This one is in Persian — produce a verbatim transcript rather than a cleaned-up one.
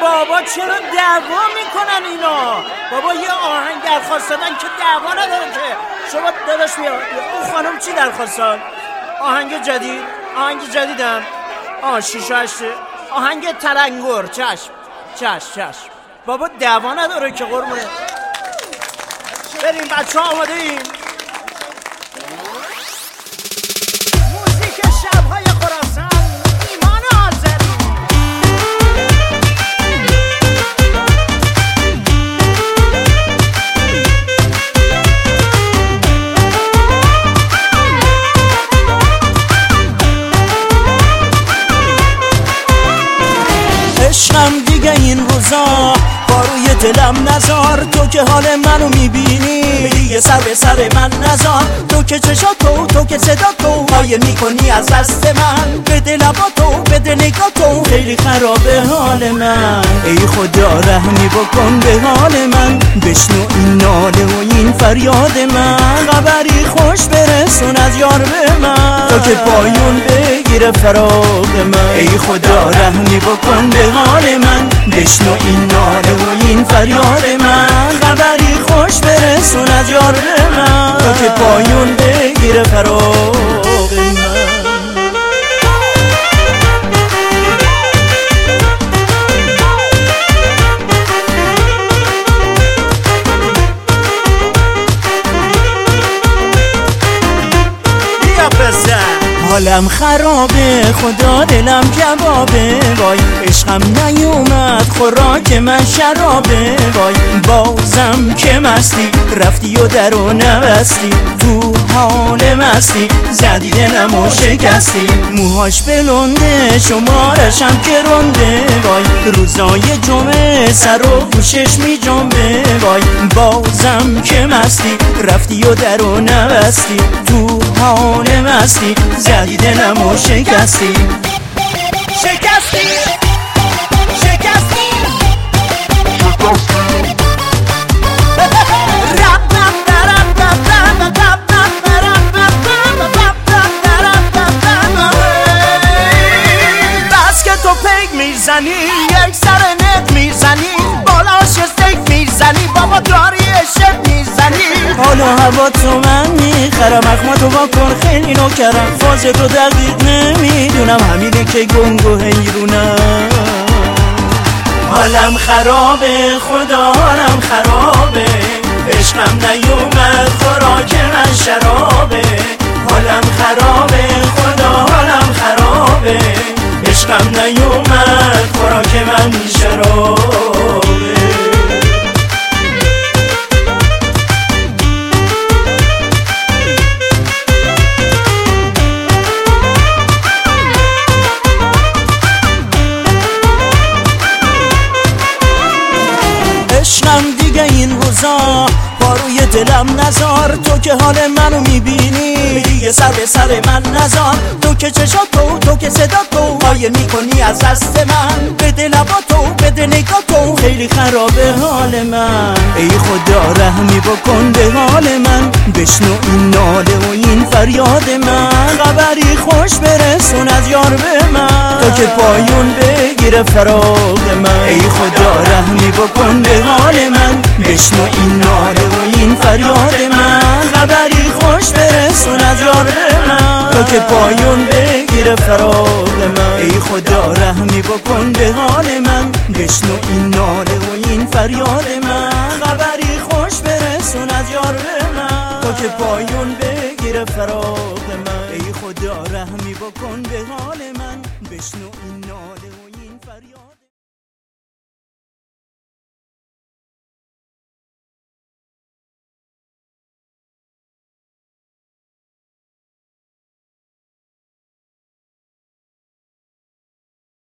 بابا چرا دعوا میکنن اینا؟ بابا یه آهنگ درخواست دادن که دعوا نداره که. شما داداش بیا. اون خانم چی درخواست داد؟ آهنگ جدید؟ آهنگ جدیدم؟ آه شیشه هشته آهنگ تلنگر. چشم چشم چشم بابا دعوا نداره که قرمونه. بریم بچه ها آماده ایم. موزیک شبهای خراسان ایمان آذری. عشقم دیگه این روزا با روی دلم نزار، تو که حال منو میبینی دیگه سر به سر من نزار. تو که چشا تو تو که صدا تو مایل میکنی از دست من، بده لبا تو بده نگاه تو خیلی خرابه حال من. ای خدا رحمی بکن به حال من، بشنو این ناله و این فریاد من. خبری خوش برسون از یار به من، تو که پایون بگیره فراغ من. ای خدا رحمی بکن به حال من، بشنو این ناله و این فریاد من. خبری خوش برسون از یار به من، تو که پایون بگیره فراغ من. حالم خرابه خدا دلم کبابه وای، عشقم نیومد خوراک من شرابه وای. بازم که مستی رفتی و درو نبستی، تو حال مستی زدی دلم و شکستی. موهاش بلنده شمارشم که رنده وای، روزای جمعه سر و گوشش می جنبه وای. بازم که مستی رفتی و درو نبستی، تو حال مستی زدی دلم و شکستی. شکستی شکستی بس که تو پیک میزنی یک سر نت میزنی، بالاش استیک میزنی، بابا داری اشت میزنی. حالا هوا تو من میخرم، اخماتو با کن خیلی نوکرم. فاز رو دقیق نمیدونم همینه که گنگو حیرونم. حالم خرابه خدا حالم خرابه، عشقم نیومد خوراک من شرابه. حالم خرابه خدا حالم خرابه، عشقم نیومد خوراک من شرابه. عشقم دیگه این روزا با روی دلم نزار، تو که حال منو میبینی دیگه سر به سر من نزار. تو که چشا تو تو که صدا تو مایل میکنی از دست من، بده لبا تو بده نگاه تو خیلی خرابه حال من. ای خدا رحمی بکن به حال من، بشنو این ناله و این فریاد من. خبری خوش برسون از یار به من، تو که پایون بگیره فراغ من. ای خدا رحمی بکن به حال من، بشنو این ناله و این فریاد من. خبری خوش برسون از یار به من، تو که پایون بگیره فراغ من. ای خدا رحمی بکن به حال من، بشنو این ناله و این فریاد من. خبری خوش برسون از یار به من، تو که پایون بگیره فراغ من. ای خدا رحمی بکن به حال من، بشنو این ناله و این فریاد.